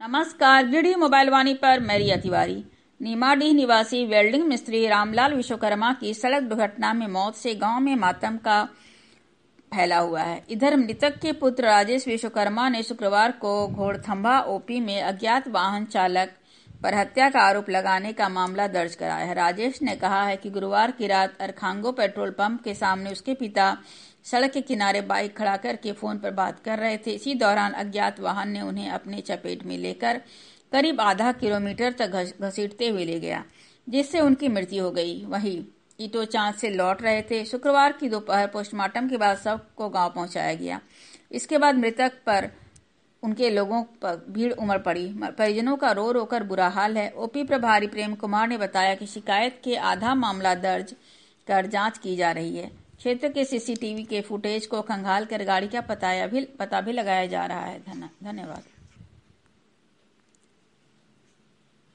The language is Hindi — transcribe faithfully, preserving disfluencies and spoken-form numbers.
नमस्कार, गिरडी मोबाइल वाणी पर मैं रिया तिवारी। नीमाडीह निवासी वेल्डिंग मिस्त्री रामलाल विश्वकर्मा की सड़क दुर्घटना में मौत से गांव में मातम का फैला हुआ है। इधर मृतक के पुत्र राजेश विश्वकर्मा ने शुक्रवार को घोड़थंभा ओपी में अज्ञात वाहन चालक पर हत्या का आरोप लगाने का मामला दर्ज कराया है। राजेश ने कहा है कि गुरुवार की रात अरखांगो पेट्रोल पंप के सामने उसके पिता सड़क के किनारे बाइक खड़ा करके फोन पर बात कर रहे थे। इसी दौरान अज्ञात वाहन ने उन्हें अपने चपेट में लेकर करीब आधा किलोमीटर तक घसीटते हुए ले गया, जिससे उनकी मृत्यु हो गई। वहीं ईटो चांद से लौट रहे थे। शुक्रवार की दोपहर पोस्टमार्टम के बाद शव को गांव पहुंचाया गया। इसके बाद मृतक पर उनके लोगों पर भीड़ उमड़ पड़ी। परिजनों का रो रो कर बुरा हाल है। ओपी प्रभारी प्रेम कुमार ने बताया कि शिकायत के आधा मामला दर्ज कर जांच की जा रही है। क्षेत्र के सीसीटीवी के फुटेज को खंगाल कर गाड़ी का पता भी पता भी लगाया जा रहा है। धन्यवाद।